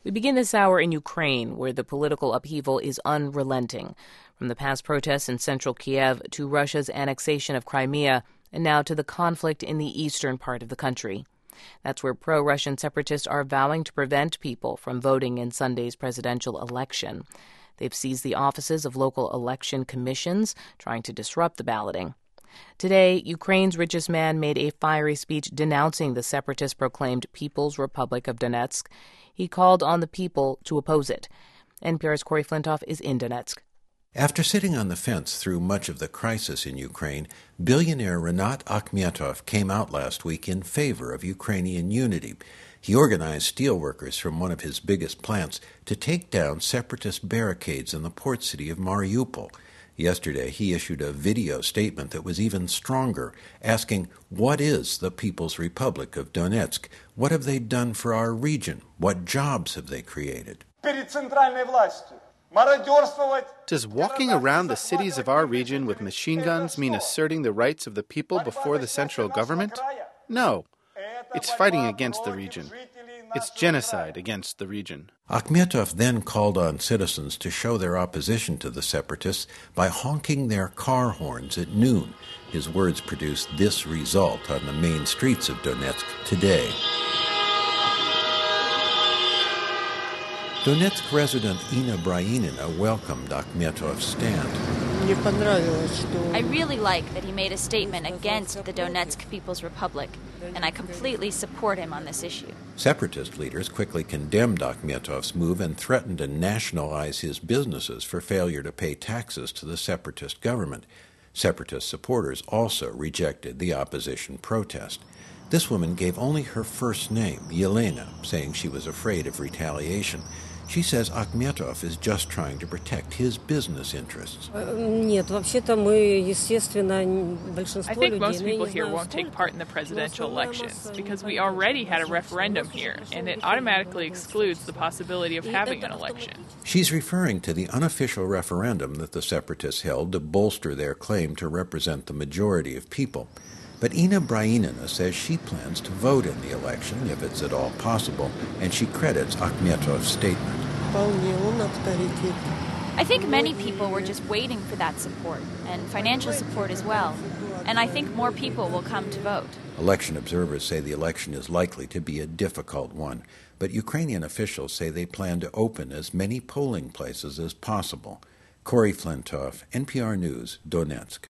We begin this hour in Ukraine, where the political upheaval is unrelenting. From the past protests in central Kiev to Russia's annexation of Crimea, and now to the conflict in the eastern part of the country. That's where pro-Russian separatists are vowing to prevent people from voting in Sunday's presidential election. They've seized the offices of local election commissions, trying to disrupt the balloting. Today, Ukraine's richest man made a fiery speech denouncing the separatist-proclaimed People's Republic of Donetsk. He called on the people to oppose it. NPR's Corey Flintoff is in Donetsk. After sitting on the fence through much of the crisis in Ukraine, billionaire Rinat Akhmetov came out last week in favor of Ukrainian unity. He organized steelworkers from one of his biggest plants to take down separatist barricades in the port city of Mariupol. Yesterday, he issued a video statement that was even stronger, asking, "What is the People's Republic of Donetsk? What have they done for our region? What jobs have they created?" Does walking around the cities of our region with machine guns mean asserting the rights of the people before the central government? No. It's fighting against the region. It's genocide against the region. Akhmetov then called on citizens to show their opposition to the separatists by honking their car horns at noon. His words produced this result on the main streets of Donetsk today. Donetsk resident Ina Brainina welcomed Akhmetov's stand. I really like that he made a statement against the Donetsk People's Republic, and I completely support him on this issue. Separatist leaders quickly condemned Akhmetov's move and threatened to nationalize his businesses for failure to pay taxes to the separatist government. Separatist supporters also rejected the opposition protest. This woman gave only her first name, Yelena, saying she was afraid of retaliation. She says Akhmetov is just trying to protect his business interests. I think most people here won't take part in the presidential elections because we already had a referendum here, and it automatically excludes the possibility of having an election. She's referring to the unofficial referendum that the separatists held to bolster their claim to represent the majority of people. But Ina Brainina says she plans to vote in the election, if it's at all possible, and she credits Akhmetov's statement. I think many people were just waiting for that support, and financial support as well. And I think more people will come to vote. Election observers say the election is likely to be a difficult one, but Ukrainian officials say they plan to open as many polling places as possible. Corey Flintoff, NPR News, Donetsk.